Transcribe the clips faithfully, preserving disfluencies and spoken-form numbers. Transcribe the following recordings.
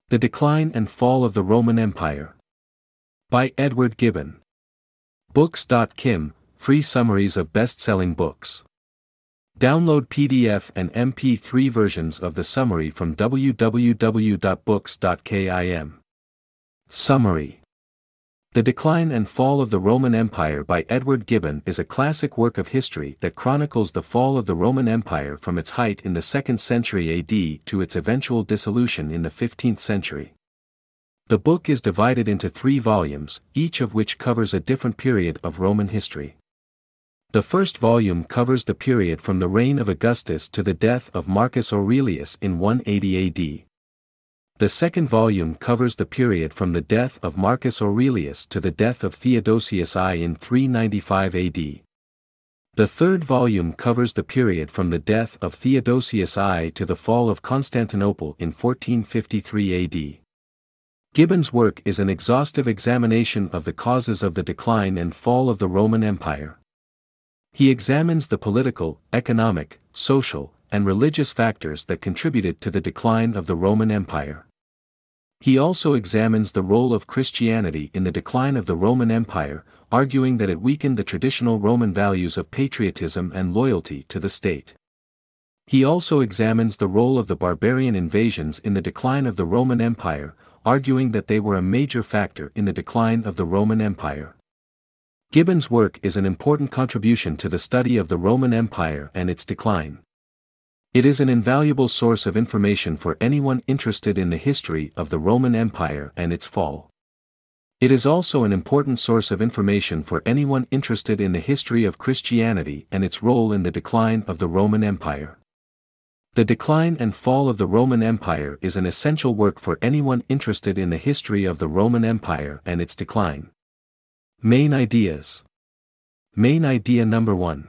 The Decline and Fall of the Roman Empire. By Edward Gibbon. Books dot com, free summaries of best-selling books. Download P D F and M P three versions of the summary from w w w dot books dot com. Summary. The Decline and Fall of the Roman Empire by Edward Gibbon is a classic work of history that chronicles the fall of the Roman Empire from its height in the second century A D to its eventual dissolution in the fifteenth century. The book is divided into three volumes, each of which covers a different period of Roman history. The first volume covers the period from the reign of Augustus to the death of Marcus Aurelius in one eighty A D. The second volume covers the period from the death of Marcus Aurelius to the death of Theodosius I in three ninety-five A D. The third volume covers the period from the death of Theodosius I to the fall of Constantinople in fourteen fifty-three A D. Gibbon's work is an exhaustive examination of the causes of the decline and fall of the Roman Empire. He examines the political, economic, social, and religious factors that contributed to the decline of the Roman Empire. He also examines the role of Christianity in the decline of the Roman Empire, arguing that it weakened the traditional Roman values of patriotism and loyalty to the state. He also examines the role of the barbarian invasions in the decline of the Roman Empire, arguing that they were a major factor in the decline of the Roman Empire. Gibbon's work is an important contribution to the study of the Roman Empire and its decline. It is an invaluable source of information for anyone interested in the history of the Roman Empire and its fall. It is also an important source of information for anyone interested in the history of Christianity and its role in the decline of the Roman Empire. The Decline and Fall of the Roman Empire is an essential work for anyone interested in the history of the Roman Empire and its decline. Main ideas. Main idea number one.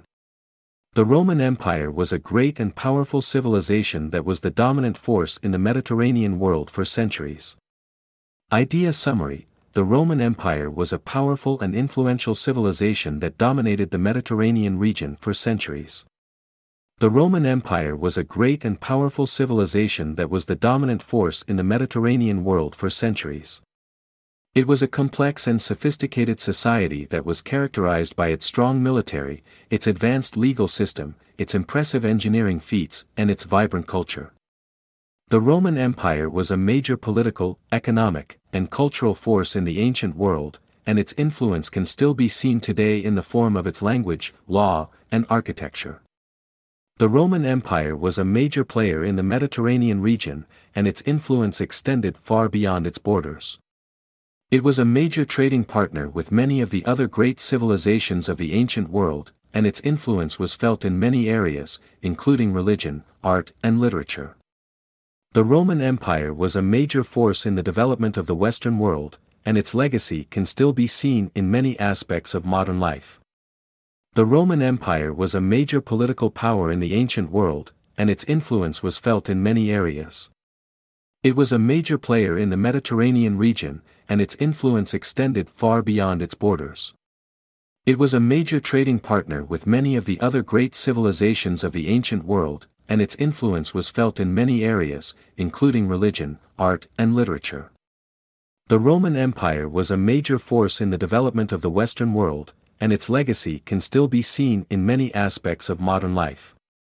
The Roman Empire was a great and powerful civilization that was the dominant force in the Mediterranean world for centuries. Idea summary. The Roman Empire was a powerful and influential civilization that dominated the Mediterranean region for centuries. The Roman Empire was a great and powerful civilization that was the dominant force in the Mediterranean world for centuries. It was a complex and sophisticated society that was characterized by its strong military, its advanced legal system, its impressive engineering feats, and its vibrant culture. The Roman Empire was a major political, economic, and cultural force in the ancient world, and its influence can still be seen today in the form of its language, law, and architecture. The Roman Empire was a major player in the Mediterranean region, and its influence extended far beyond its borders. It was a major trading partner with many of the other great civilizations of the ancient world, and its influence was felt in many areas, including religion, art, and literature. The Roman Empire was a major force in the development of the Western world, and its legacy can still be seen in many aspects of modern life. The Roman Empire was a major political power in the ancient world, and its influence was felt in many areas. It was a major player in the Mediterranean region, and its influence extended far beyond its borders. It was a major trading partner with many of the other great civilizations of the ancient world, and its influence was felt in many areas, including religion, art, and literature. The Roman Empire was a major force in the development of the Western world, and its legacy can still be seen in many aspects of modern life.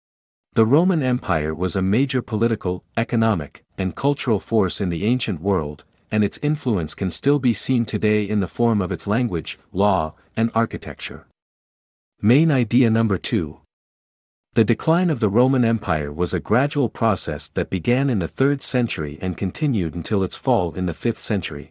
The Roman Empire was a major political, economic, and cultural force in the ancient world, and its influence can still be seen today in the form of its language, law, and architecture. Main idea number two. The decline of the Roman Empire was a gradual process that began in the third century and continued until its fall in the fifth century.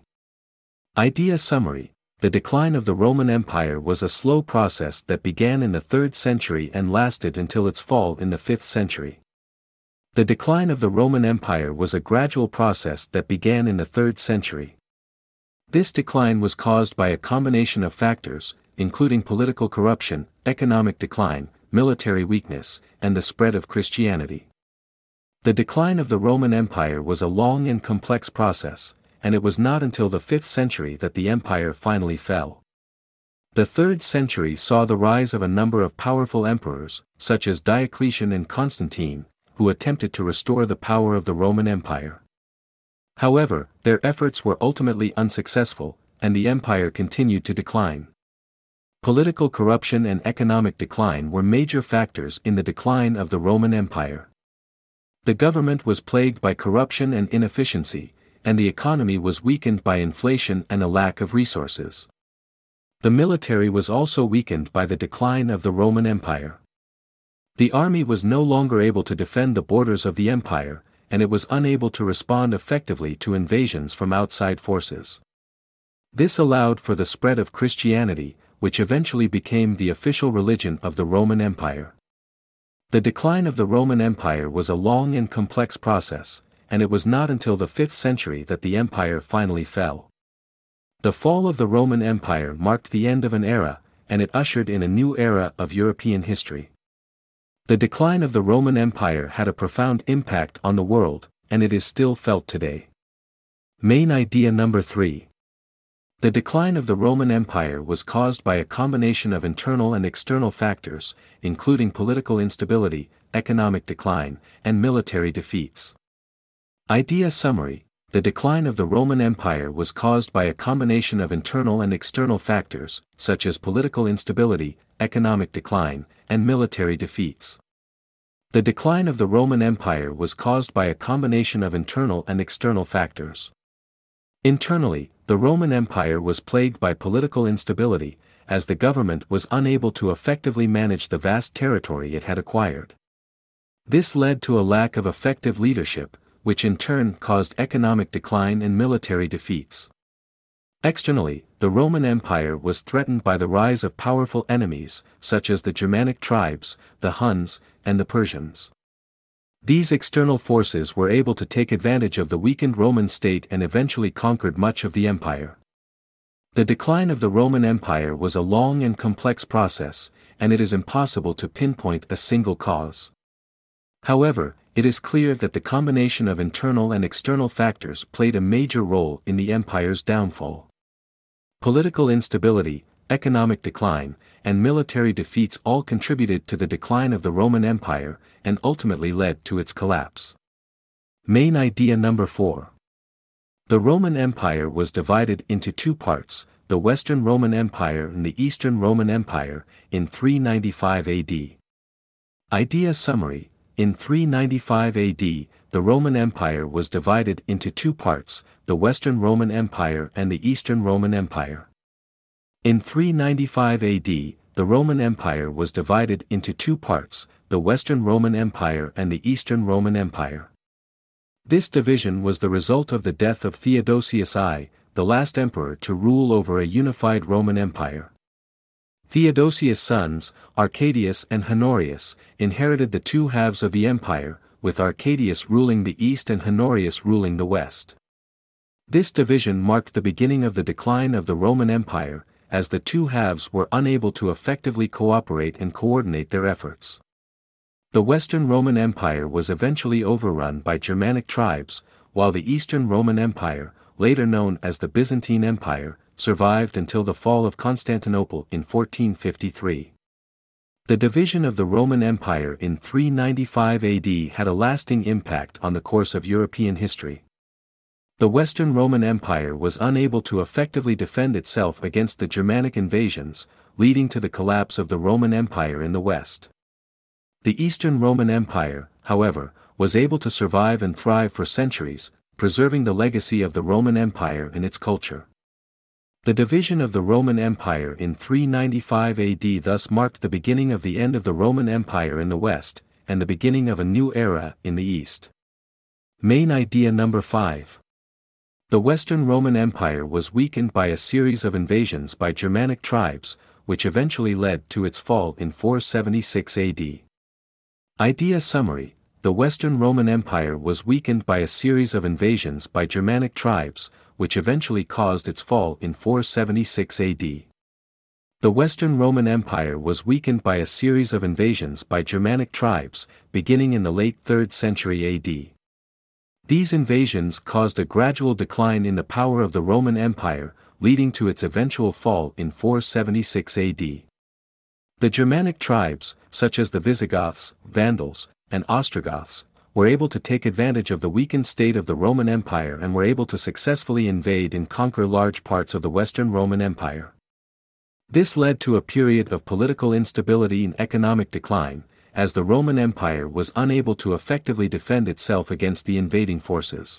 Idea summary. The decline of the Roman Empire was a slow process that began in the third century and lasted until its fall in the fifth century. The decline of the Roman Empire was a gradual process that began in the third century. This decline was caused by a combination of factors, including political corruption, economic decline, military weakness, and the spread of Christianity. The decline of the Roman Empire was a long and complex process, and it was not until the fifth century that the empire finally fell. The third century saw the rise of a number of powerful emperors, such as Diocletian and Constantine, who attempted to restore the power of the Roman Empire. However, their efforts were ultimately unsuccessful, and the empire continued to decline. Political corruption and economic decline were major factors in the decline of the Roman Empire. The government was plagued by corruption and inefficiency, and the economy was weakened by inflation and a lack of resources. The military was also weakened by the decline of the Roman Empire. The army was no longer able to defend the borders of the empire, and it was unable to respond effectively to invasions from outside forces. This allowed for the spread of Christianity, which eventually became the official religion of the Roman Empire. The decline of the Roman Empire was a long and complex process, and it was not until the fifth century that the empire finally fell. The fall of the Roman Empire marked the end of an era, and it ushered in a new era of European history. The decline of the Roman Empire had a profound impact on the world, and it is still felt today. Main idea number three. The decline of the Roman Empire was caused by a combination of internal and external factors, including political instability, economic decline, and military defeats. Idea summary: the decline of the Roman Empire was caused by a combination of internal and external factors, such as political instability, economic decline, and military defeats. The decline of the Roman Empire was caused by a combination of internal and external factors. Internally, the Roman Empire was plagued by political instability, as the government was unable to effectively manage the vast territory it had acquired. This led to a lack of effective leadership, which in turn caused economic decline and military defeats. Externally, the Roman Empire was threatened by the rise of powerful enemies, such as the Germanic tribes, the Huns, and the Persians. These external forces were able to take advantage of the weakened Roman state and eventually conquered much of the empire. The decline of the Roman Empire was a long and complex process, and it is impossible to pinpoint a single cause. However, it is clear that the combination of internal and external factors played a major role in the empire's downfall. Political instability, economic decline, and military defeats all contributed to the decline of the Roman Empire, and ultimately led to its collapse. Main idea number four. The Roman Empire was divided into two parts, the Western Roman Empire and the Eastern Roman Empire, in three ninety-five A D. Idea summary: in three ninety-five A D, the Roman Empire was divided into two parts, the Western Roman Empire and the Eastern Roman Empire. In three ninety-five A D, the Roman Empire was divided into two parts, the Western Roman Empire and the Eastern Roman Empire. This division was the result of the death of Theodosius I, the last emperor to rule over a unified Roman Empire. Theodosius' sons, Arcadius and Honorius, inherited the two halves of the empire, with Arcadius ruling the east and Honorius ruling the west. This division marked the beginning of the decline of the Roman Empire, as the two halves were unable to effectively cooperate and coordinate their efforts. The Western Roman Empire was eventually overrun by Germanic tribes, while the Eastern Roman Empire, later known as the Byzantine Empire, survived until the fall of Constantinople in fourteen fifty-three. The division of the Roman Empire in three ninety-five A D had a lasting impact on the course of European history. The Western Roman Empire was unable to effectively defend itself against the Germanic invasions, leading to the collapse of the Roman Empire in the West. The Eastern Roman Empire, however, was able to survive and thrive for centuries, preserving the legacy of the Roman Empire and its culture. The division of the Roman Empire in three ninety-five A D thus marked the beginning of the end of the Roman Empire in the West, and the beginning of a new era in the East. Main idea number five. The Western Roman Empire was weakened by a series of invasions by Germanic tribes, which eventually led to its fall in four seventy-six A D. Idea summary: the Western Roman Empire was weakened by a series of invasions by Germanic tribes, which eventually caused its fall in four seventy-six A D. The Western Roman Empire was weakened by a series of invasions by Germanic tribes, beginning in the late third century A D. These invasions caused a gradual decline in the power of the Roman Empire, leading to its eventual fall in four seventy-six A D. The Germanic tribes, such as the Visigoths, Vandals, and Ostrogoths, were able to take advantage of the weakened state of the Roman Empire and were able to successfully invade and conquer large parts of the Western Roman Empire. This led to a period of political instability and economic decline, as the Roman Empire was unable to effectively defend itself against the invading forces.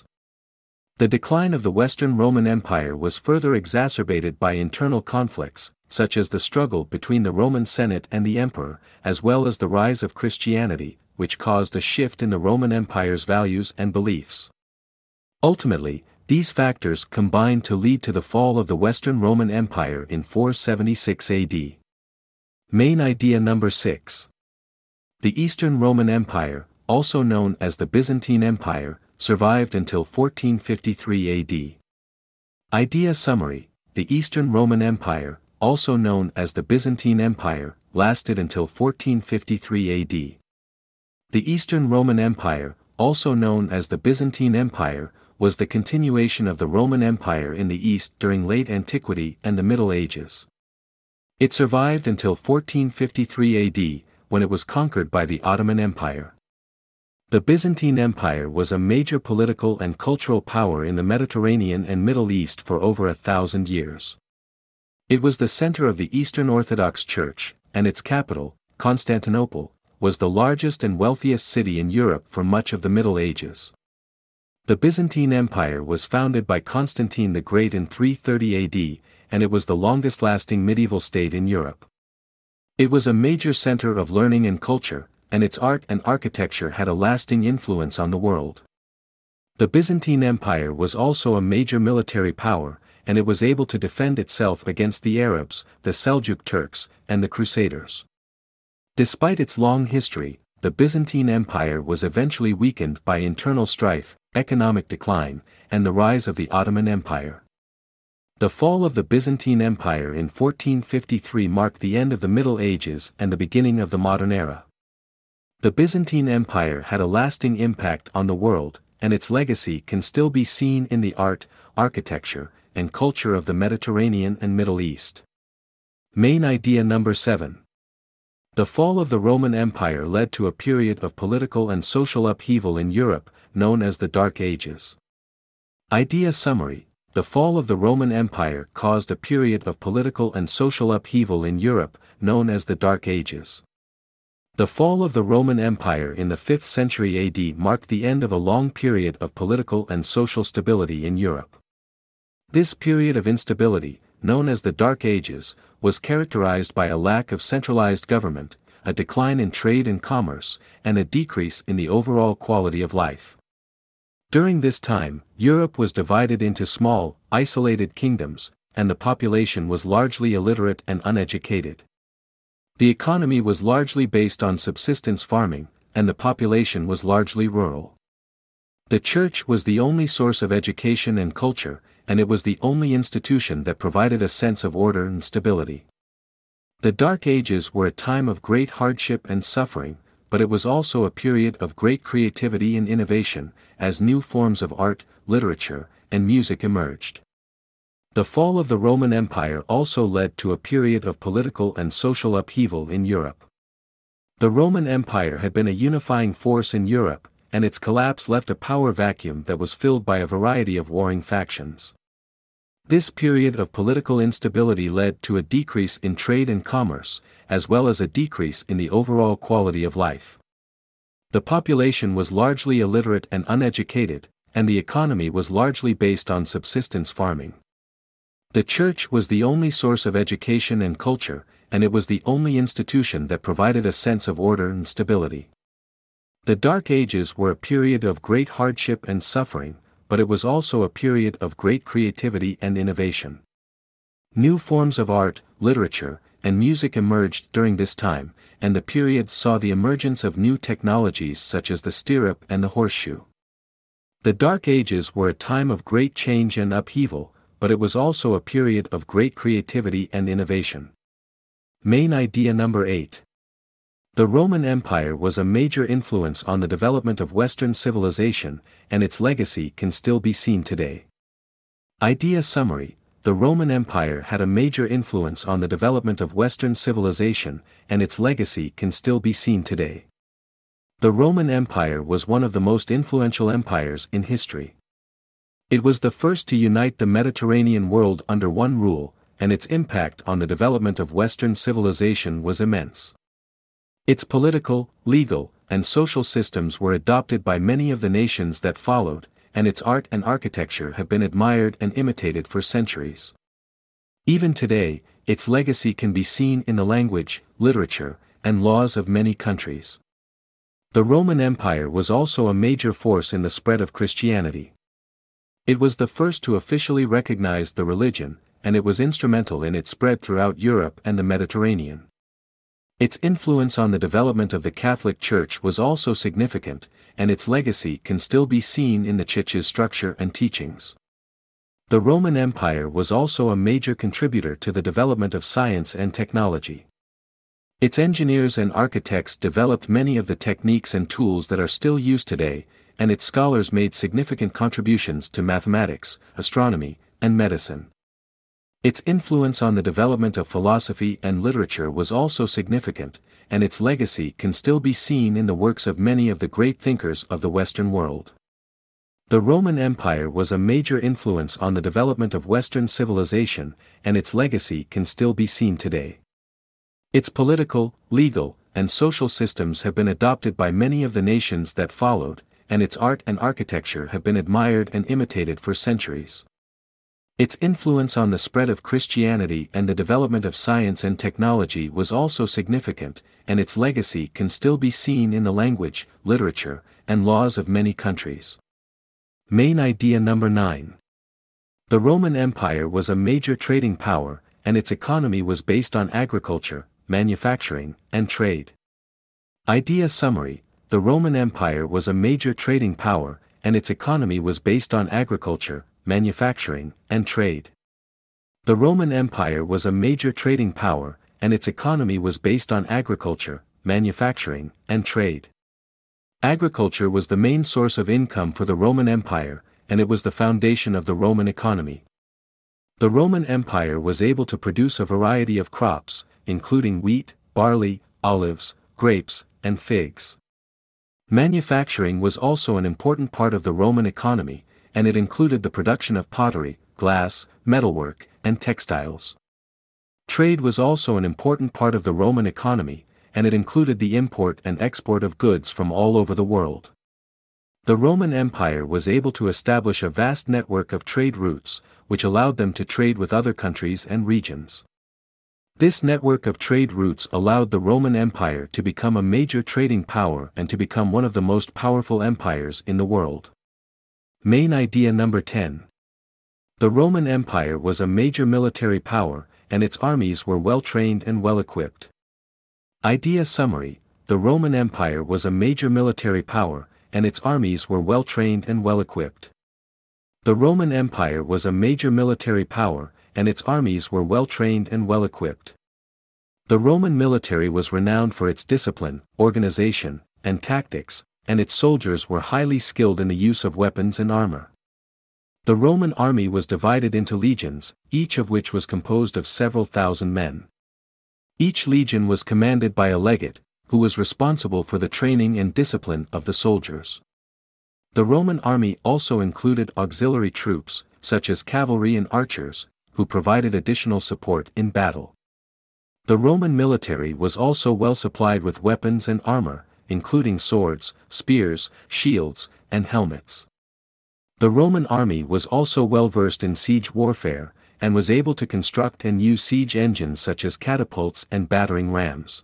The decline of the Western Roman Empire was further exacerbated by internal conflicts, such as the struggle between the Roman Senate and the Emperor, as well as the rise of Christianity, which caused a shift in the Roman Empire's values and beliefs. Ultimately, these factors combined to lead to the fall of the Western Roman Empire in four seventy-six A D. Main idea number six. The Eastern Roman Empire, also known as the Byzantine Empire, survived until fourteen fifty-three A D. Idea summary: the Eastern Roman Empire, also known as the Byzantine Empire, lasted until fourteen fifty-three A D. The Eastern Roman Empire, also known as the Byzantine Empire, was the continuation of the Roman Empire in the East during late antiquity and the Middle Ages. It survived until fourteen fifty-three A D, when it was conquered by the Ottoman Empire. The Byzantine Empire was a major political and cultural power in the Mediterranean and Middle East for over a thousand years. It was the center of the Eastern Orthodox Church, and its capital, Constantinople, was the largest and wealthiest city in Europe for much of the Middle Ages. The Byzantine Empire was founded by Constantine the Great in three thirty A D, and it was the longest-lasting medieval state in Europe. It was a major center of learning and culture, and its art and architecture had a lasting influence on the world. The Byzantine Empire was also a major military power, and it was able to defend itself against the Arabs, the Seljuk Turks, and the Crusaders. Despite its long history, the Byzantine Empire was eventually weakened by internal strife, economic decline, and the rise of the Ottoman Empire. The fall of the Byzantine Empire in fourteen fifty-three marked the end of the Middle Ages and the beginning of the modern era. The Byzantine Empire had a lasting impact on the world, and its legacy can still be seen in the art, architecture, and culture of the Mediterranean and Middle East. Main idea number seven. The fall of the Roman Empire led to a period of political and social upheaval in Europe, known as the Dark Ages. Idea summary: the fall of the Roman Empire caused a period of political and social upheaval in Europe, known as the Dark Ages. The fall of the Roman Empire in the fifth century A D marked the end of a long period of political and social stability in Europe. This period of instability, known as the Dark Ages, was characterized by a lack of centralized government, a decline in trade and commerce, and a decrease in the overall quality of life. During this time, Europe was divided into small, isolated kingdoms, and the population was largely illiterate and uneducated. The economy was largely based on subsistence farming, and the population was largely rural. The church was the only source of education and culture, and it was the only institution that provided a sense of order and stability. The Dark Ages were a time of great hardship and suffering, but it was also a period of great creativity and innovation, as new forms of art, literature, and music emerged. The fall of the Roman Empire also led to a period of political and social upheaval in Europe. The Roman Empire had been a unifying force in Europe, and its collapse left a power vacuum that was filled by a variety of warring factions. This period of political instability led to a decrease in trade and commerce, as well as a decrease in the overall quality of life. The population was largely illiterate and uneducated, and the economy was largely based on subsistence farming. The church was the only source of education and culture, and it was the only institution that provided a sense of order and stability. The Dark Ages were a period of great hardship and suffering, but it was also a period of great creativity and innovation. New forms of art, literature, and music emerged during this time, and the period saw the emergence of new technologies such as the stirrup and the horseshoe. The Dark Ages were a time of great change and upheaval, but it was also a period of great creativity and innovation. Main idea number eight. The Roman Empire was a major influence on the development of Western civilization, and its legacy can still be seen today. Idea summary: the Roman Empire had a major influence on the development of Western civilization, and its legacy can still be seen today. The Roman Empire was one of the most influential empires in history. It was the first to unite the Mediterranean world under one rule, and its impact on the development of Western civilization was immense. Its political, legal, and social systems were adopted by many of the nations that followed, and its art and architecture have been admired and imitated for centuries. Even today, its legacy can be seen in the language, literature, and laws of many countries. The Roman Empire was also a major force in the spread of Christianity. It was the first to officially recognize the religion, and it was instrumental in its spread throughout Europe and the Mediterranean. Its influence on the development of the Catholic Church was also significant, and its legacy can still be seen in the Church's structure and teachings. The Roman Empire was also a major contributor to the development of science and technology. Its engineers and architects developed many of the techniques and tools that are still used today, and its scholars made significant contributions to mathematics, astronomy, and medicine. Its influence on the development of philosophy and literature was also significant, and its legacy can still be seen in the works of many of the great thinkers of the Western world. The Roman Empire was a major influence on the development of Western civilization, and its legacy can still be seen today. Its political, legal, and social systems have been adopted by many of the nations that followed, and its art and architecture have been admired and imitated for centuries. Its influence on the spread of Christianity and the development of science and technology was also significant, and its legacy can still be seen in the language, literature, and laws of many countries. Main idea number nine. The Roman Empire was a major trading power, and its economy was based on agriculture, manufacturing, and trade. Idea summary. The Roman Empire was a major trading power, and its economy was based on agriculture, manufacturing, and trade. The Roman Empire was a major trading power, and its economy was based on agriculture, manufacturing, and trade. Agriculture was the main source of income for the Roman Empire, and it was the foundation of the Roman economy. The Roman Empire was able to produce a variety of crops, including wheat, barley, olives, grapes, and figs. Manufacturing was also an important part of the Roman economy, and it included the production of pottery, glass, metalwork, and textiles. Trade was also an important part of the Roman economy, and it included the import and export of goods from all over the world. The Roman Empire was able to establish a vast network of trade routes, which allowed them to trade with other countries and regions. This network of trade routes allowed the Roman Empire to become a major trading power and to become one of the most powerful empires in the world. Main idea number ten. The Roman Empire was a major military power, and its armies were well trained and well equipped. Idea summary. The Roman Empire was a major military power, and its armies were well trained and well equipped. The Roman Empire was a major military power, and its armies were well trained and well equipped. The Roman military was renowned for its discipline, organization, and tactics, and its soldiers were highly skilled in the use of weapons and armor. The Roman army was divided into legions, each of which was composed of several thousand men. Each legion was commanded by a legate, who was responsible for the training and discipline of the soldiers. The Roman army also included auxiliary troops, such as cavalry and archers, who provided additional support in battle. The Roman military was also well supplied with weapons and armor, including swords, spears, shields, and helmets. The Roman army was also well versed in siege warfare, and was able to construct and use siege engines such as catapults and battering rams.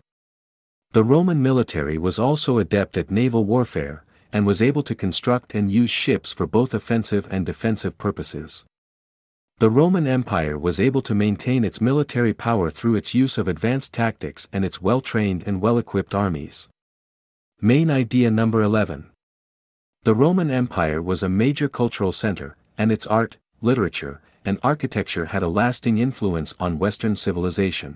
The Roman military was also adept at naval warfare, and was able to construct and use ships for both offensive and defensive purposes. The Roman Empire was able to maintain its military power through its use of advanced tactics and its well-trained and well-equipped armies. Main idea number eleven. The Roman Empire was a major cultural center, and its art, literature, and architecture had a lasting influence on Western civilization.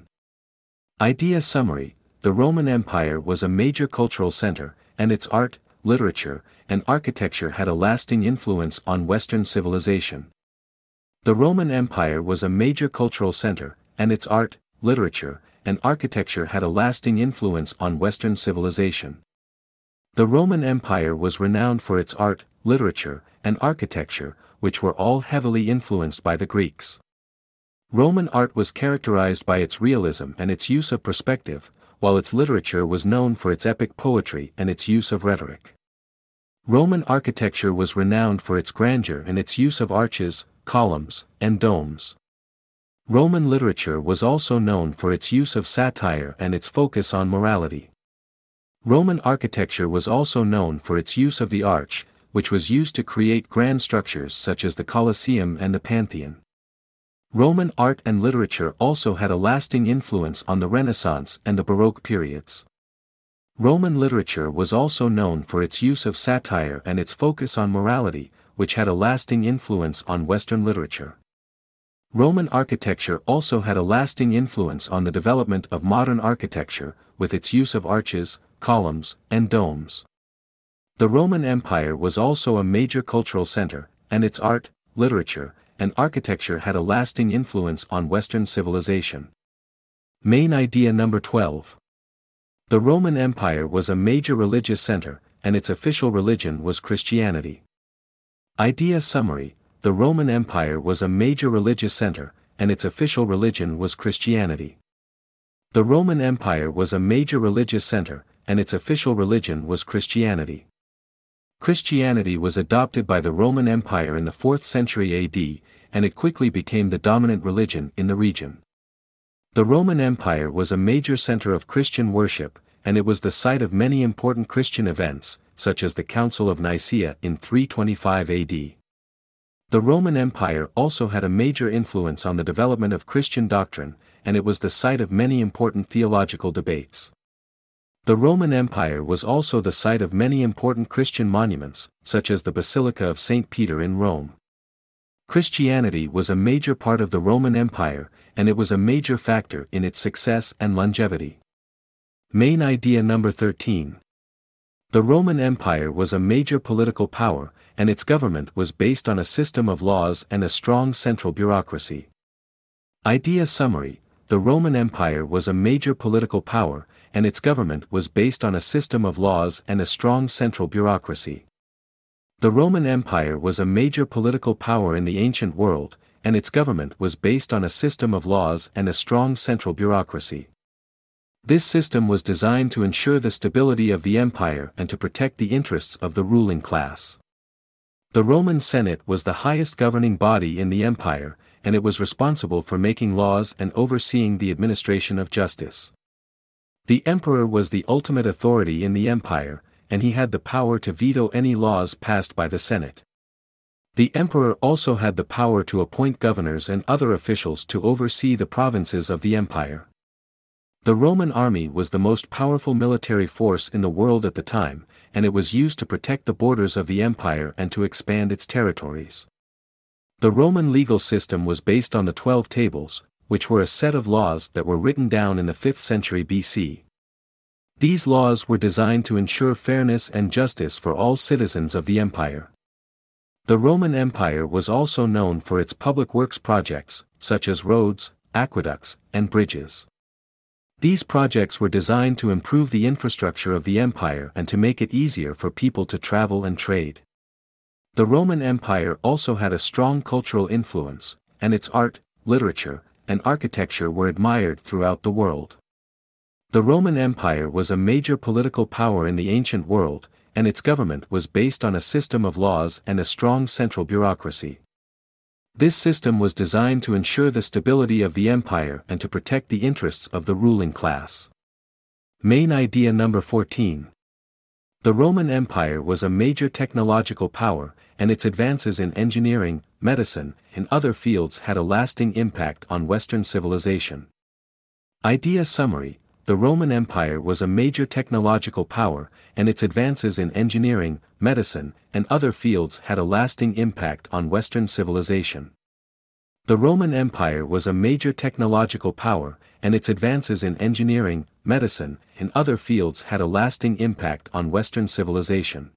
Idea summary. The Roman Empire was a major cultural center, and its art, literature, and architecture had a lasting influence on Western civilization. The Roman Empire was a major cultural center, and its art, literature, and architecture had a lasting influence on Western civilization. The Roman Empire was renowned for its art, literature, and architecture, which were all heavily influenced by the Greeks. Roman art was characterized by its realism and its use of perspective, while its literature was known for its epic poetry and its use of rhetoric. Roman architecture was renowned for its grandeur and its use of arches, columns, and domes. Roman literature was also known for its use of satire and its focus on morality. Roman architecture was also known for its use of the arch, which was used to create grand structures such as the Colosseum and the Pantheon. Roman art and literature also had a lasting influence on the Renaissance and the Baroque periods. Roman literature was also known for its use of satire and its focus on morality, which had a lasting influence on Western literature. Roman architecture also had a lasting influence on the development of modern architecture, with its use of arches, columns, and domes. The Roman Empire was also a major cultural center, and its art, literature, and architecture had a lasting influence on Western civilization. Main idea number twelve. The Roman Empire was a major religious center, and its official religion was Christianity. Idea summary: the Roman Empire was a major religious center, and its official religion was Christianity. The Roman Empire was a major religious center, and its official religion was Christianity. Christianity was adopted by the Roman Empire in the fourth century A D, and it quickly became the dominant religion in the region. The Roman Empire was a major center of Christian worship, and it was the site of many important Christian events, such as the Council of Nicaea in three twenty-five A D. The Roman Empire also had a major influence on the development of Christian doctrine, and it was the site of many important theological debates. The Roman Empire was also the site of many important Christian monuments, such as the Basilica of Saint Peter in Rome. Christianity was a major part of the Roman Empire, and it was a major factor in its success and longevity. Main idea number thirteen. The Roman Empire was a major political power, and its government was based on a system of laws and a strong central bureaucracy. Idea summary: the Roman Empire was a major political power, and its government was based on a system of laws and a strong central bureaucracy. The Roman Empire was a major political power in the ancient world, and its government was based on a system of laws and a strong central bureaucracy. This system was designed to ensure the stability of the empire and to protect the interests of the ruling class. The Roman Senate was the highest governing body in the empire, and it was responsible for making laws and overseeing the administration of justice. The emperor was the ultimate authority in the empire, and he had the power to veto any laws passed by the Senate. The emperor also had the power to appoint governors and other officials to oversee the provinces of the empire. The Roman army was the most powerful military force in the world at the time, and it was used to protect the borders of the empire and to expand its territories. The Roman legal system was based on the Twelve Tables, which were a set of laws that were written down in the fifth century B C. These laws were designed to ensure fairness and justice for all citizens of the empire. The Roman Empire was also known for its public works projects, such as roads, aqueducts, and bridges. These projects were designed to improve the infrastructure of the empire and to make it easier for people to travel and trade. The Roman Empire also had a strong cultural influence, and its art, literature, and architecture were admired throughout the world. The Roman Empire was a major political power in the ancient world, and its government was based on a system of laws and a strong central bureaucracy. This system was designed to ensure the stability of the empire and to protect the interests of the ruling class. Main idea number fourteen. The Roman Empire was a major technological power, and its advances in engineering, medicine, and other fields had a lasting impact on Western civilization. Idea summary: the Roman Empire was a major technological power, and its advances in engineering, medicine, and other fields had a lasting impact on Western civilization. The Roman Empire was a major technological power, and its advances in engineering, medicine, and other fields had a lasting impact on Western civilization.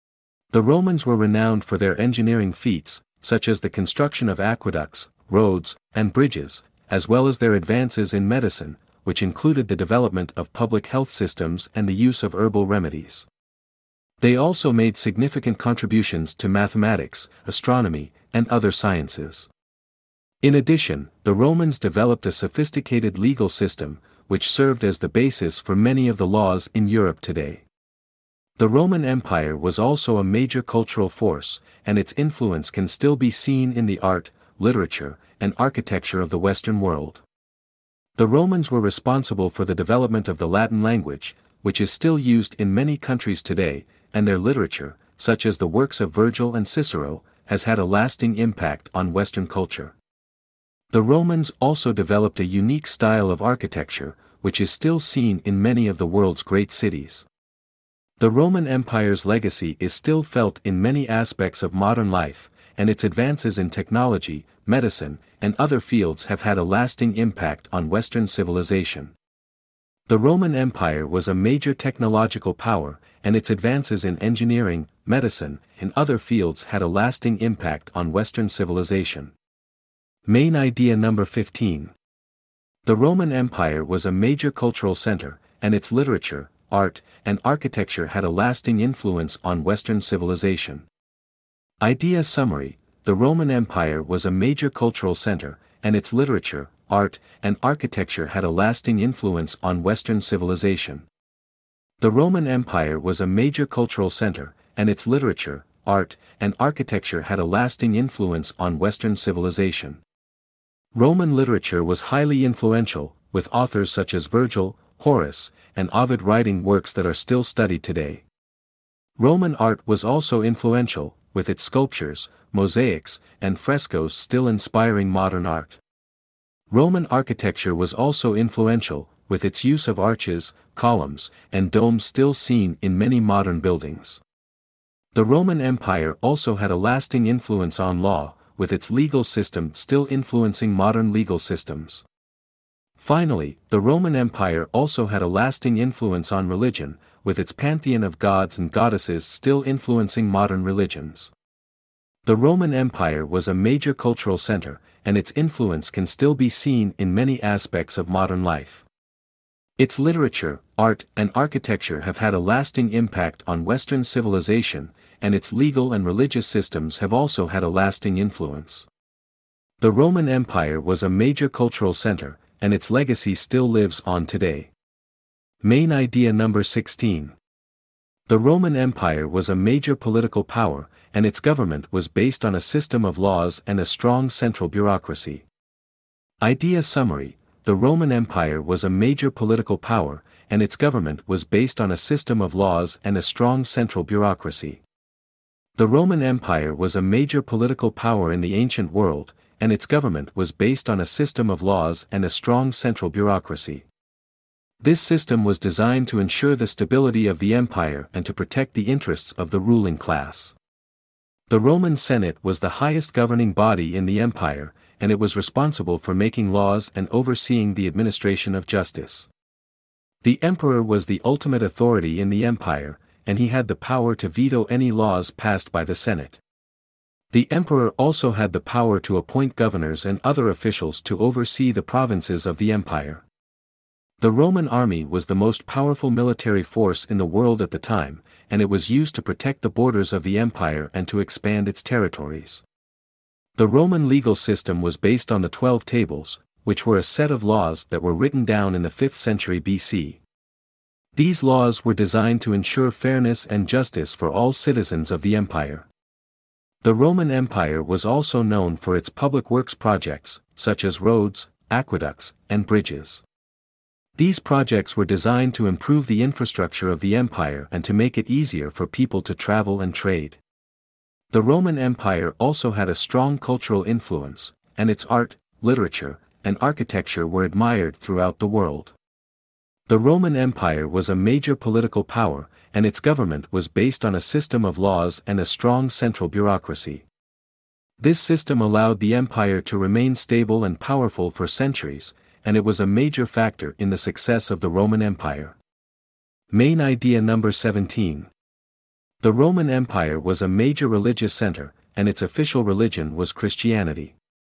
The Romans were renowned for their engineering feats, such as the construction of aqueducts, roads, and bridges, as well as their advances in medicine, which included the development of public health systems and the use of herbal remedies. They also made significant contributions to mathematics, astronomy, and other sciences. In addition, the Romans developed a sophisticated legal system, which served as the basis for many of the laws in Europe today. The Roman Empire was also a major cultural force, and its influence can still be seen in the art, literature, and architecture of the Western world. The Romans were responsible for the development of the Latin language, which is still used in many countries today, and their literature, such as the works of Virgil and Cicero, has had a lasting impact on Western culture. The Romans also developed a unique style of architecture, which is still seen in many of the world's great cities. The Roman Empire's legacy is still felt in many aspects of modern life, and its advances in technology, medicine, and other fields have had a lasting impact on Western civilization. The Roman Empire was a major technological power, and its advances in engineering, medicine, and other fields had a lasting impact on Western civilization. Main idea number fifteen. The Roman Empire was a major cultural center, and its literature, art, and architecture had a lasting influence on Western civilization. Idea summary: the Roman Empire was a major cultural center, and its literature, art, and architecture had a lasting influence on Western civilization. The Roman Empire was a major cultural center, and its literature, art, and architecture had a lasting influence on Western civilization. Roman literature was highly influential, with authors such as Virgil, Horace, and Ovid writing works that are still studied today. Roman art was also influential, with its sculptures, mosaics, and frescoes still inspiring modern art. Roman architecture was also influential, with its use of arches, columns, and domes still seen in many modern buildings. The Roman Empire also had a lasting influence on law, with its legal system still influencing modern legal systems. Finally, the Roman Empire also had a lasting influence on religion, with its pantheon of gods and goddesses still influencing modern religions. The Roman Empire was a major cultural center, and its influence can still be seen in many aspects of modern life. Its literature, art, and architecture have had a lasting impact on Western civilization, and its legal and religious systems have also had a lasting influence. The Roman Empire was a major cultural center, and its legacy still lives on today. Main idea number sixteen. The Roman Empire was a major political power, and its government was based on a system of laws and a strong central bureaucracy. Idea summary: the Roman Empire was a major political power, and its government was based on a system of laws and a strong central bureaucracy. The Roman Empire was a major political power in the ancient world, and its government was based on a system of laws and a strong central bureaucracy. This system was designed to ensure the stability of the empire and to protect the interests of the ruling class. The Roman Senate was the highest governing body in the empire, and it was responsible for making laws and overseeing the administration of justice. The emperor was the ultimate authority in the empire, and he had the power to veto any laws passed by the Senate. The emperor also had the power to appoint governors and other officials to oversee the provinces of the empire. The Roman army was the most powerful military force in the world at the time, and it was used to protect the borders of the empire and to expand its territories. The Roman legal system was based on the Twelve Tables, which were a set of laws that were written down in the fifth century B C. These laws were designed to ensure fairness and justice for all citizens of the empire. The Roman Empire was also known for its public works projects, such as roads, aqueducts, and bridges. These projects were designed to improve the infrastructure of the empire and to make it easier for people to travel and trade. The Roman Empire also had a strong cultural influence, and its art, literature, and architecture were admired throughout the world. The Roman Empire was a major political power, and its government was based on a system of laws and a strong central bureaucracy. This system allowed the empire to remain stable and powerful for centuries, and it was a major factor in the success of the Roman Empire. Main idea number seventeen. The Roman Empire was a major religious center, and its official religion was Christianity.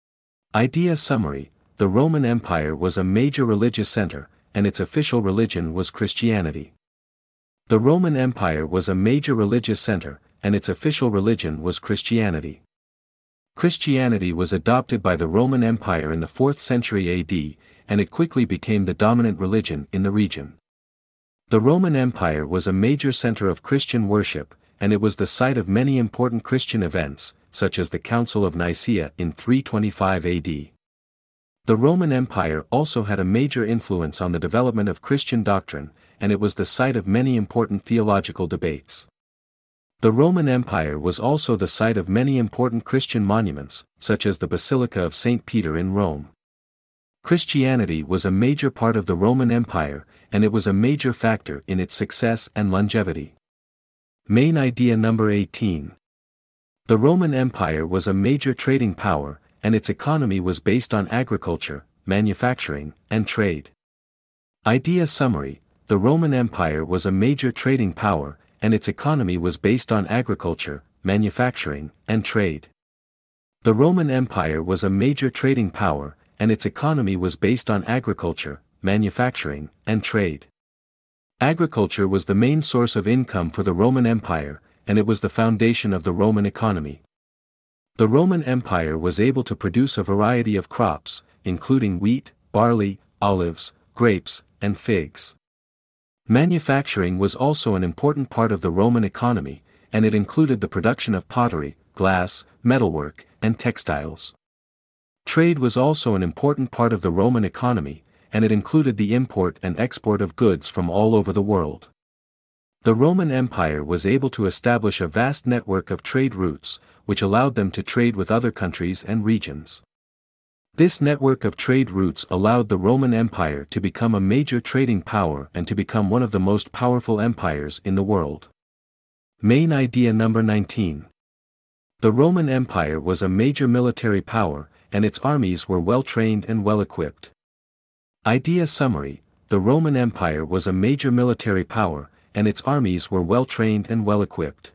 Idea summary: the Roman Empire was a major religious center, and its official religion was Christianity. The Roman Empire was a major religious center, and its official religion was Christianity. Christianity was adopted by the Roman Empire in the fourth century A D, and it quickly became the dominant religion in the region. The Roman Empire was a major center of Christian worship, and it was the site of many important Christian events, such as the Council of Nicaea in three twenty-five A D. The Roman Empire also had a major influence on the development of Christian doctrine, and it was the site of many important theological debates. The Roman Empire was also the site of many important Christian monuments, such as the Basilica of Saint Peter in Rome. Christianity was a major part of the Roman Empire, and it was a major factor in its success and longevity. Main idea number eighteen. The Roman Empire was a major trading power, and its economy was based on agriculture, manufacturing, and trade. Idea summary: the Roman Empire was a major trading power, and its economy was based on agriculture, manufacturing, and trade. The Roman Empire was a major trading power, and its economy was based on agriculture, manufacturing, and trade. Agriculture was the main source of income for the Roman Empire, and it was the foundation of the Roman economy. The Roman Empire was able to produce a variety of crops, including wheat, barley, olives, grapes, and figs. Manufacturing was also an important part of the Roman economy, and it included the production of pottery, glass, metalwork, and textiles. Trade was also an important part of the Roman economy, and it included the import and export of goods from all over the world. The Roman Empire was able to establish a vast network of trade routes, which allowed them to trade with other countries and regions. This network of trade routes allowed the Roman Empire to become a major trading power and to become one of the most powerful empires in the world. Main idea number nineteen. The Roman Empire was a major military power, and its armies were well trained and well equipped. Idea summary: the Roman Empire was a major military power, and its armies were well trained and well equipped.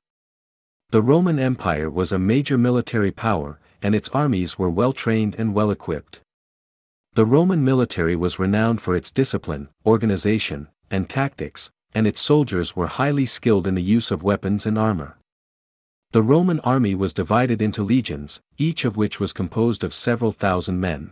The Roman Empire was a major military power, and its armies were well trained and well equipped. The Roman military was renowned for its discipline, organization, and tactics, and its soldiers were highly skilled in the use of weapons and armor. The Roman army was divided into legions, each of which was composed of several thousand men.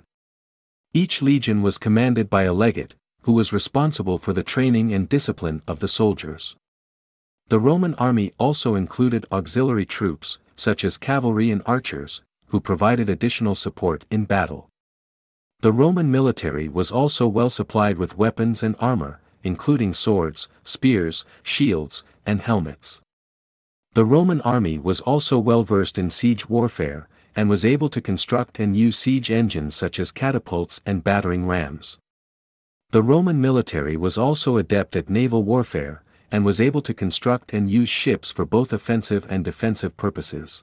Each legion was commanded by a legate, who was responsible for the training and discipline of the soldiers. The Roman army also included auxiliary troops, such as cavalry and archers, who provided additional support in battle. The Roman military was also well supplied with weapons and armor, including swords, spears, shields, and helmets. The Roman army was also well versed in siege warfare, and was able to construct and use siege engines such as catapults and battering rams. The Roman military was also adept at naval warfare, and was able to construct and use ships for both offensive and defensive purposes.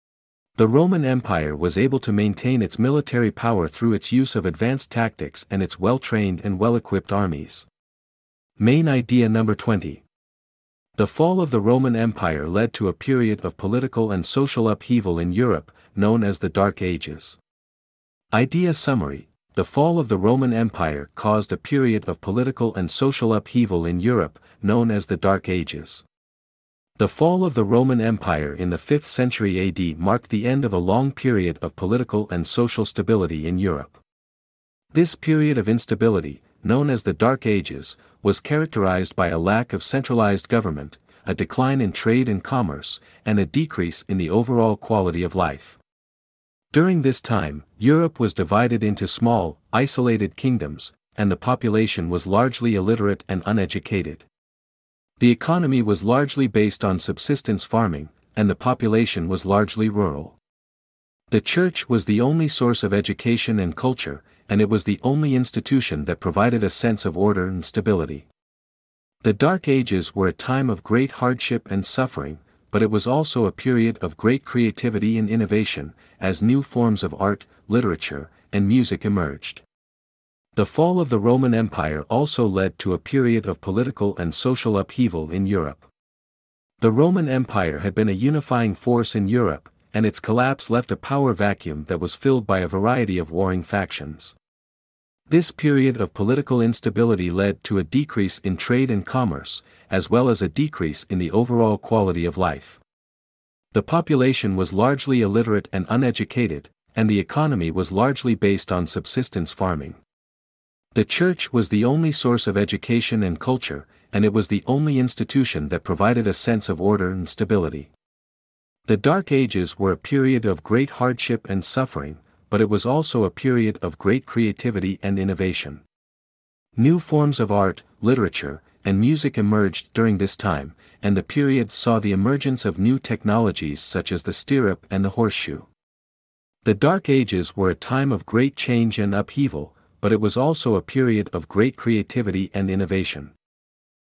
The Roman Empire was able to maintain its military power through its use of advanced tactics and its well-trained and well-equipped armies. Main idea number twenty. The fall of the Roman Empire led to a period of political and social upheaval in Europe, known as the Dark Ages. Idea summary: the fall of the Roman Empire caused a period of political and social upheaval in Europe, known as the Dark Ages. The fall of the Roman Empire in the fifth century A D marked the end of a long period of political and social stability in Europe. This period of instability, known as the Dark Ages, was characterized by a lack of centralized government, a decline in trade and commerce, and a decrease in the overall quality of life. During this time, Europe was divided into small, isolated kingdoms, and the population was largely illiterate and uneducated. The economy was largely based on subsistence farming, and the population was largely rural. The church was the only source of education and culture, and it was the only institution that provided a sense of order and stability. The Dark Ages were a time of great hardship and suffering, but it was also a period of great creativity and innovation, as new forms of art, literature, and music emerged. The fall of the Roman Empire also led to a period of political and social upheaval in Europe. The Roman Empire had been a unifying force in Europe, and its collapse left a power vacuum that was filled by a variety of warring factions. This period of political instability led to a decrease in trade and commerce, as well as a decrease in the overall quality of life. The population was largely illiterate and uneducated, and the economy was largely based on subsistence farming. The church was the only source of education and culture, and it was the only institution that provided a sense of order and stability. The Dark Ages were a period of great hardship and suffering, but it was also a period of great creativity and innovation. New forms of art, literature, and music emerged during this time, and the period saw the emergence of new technologies such as the stirrup and the horseshoe. The Dark Ages were a time of great change and upheaval, but it was also a period of great creativity and innovation.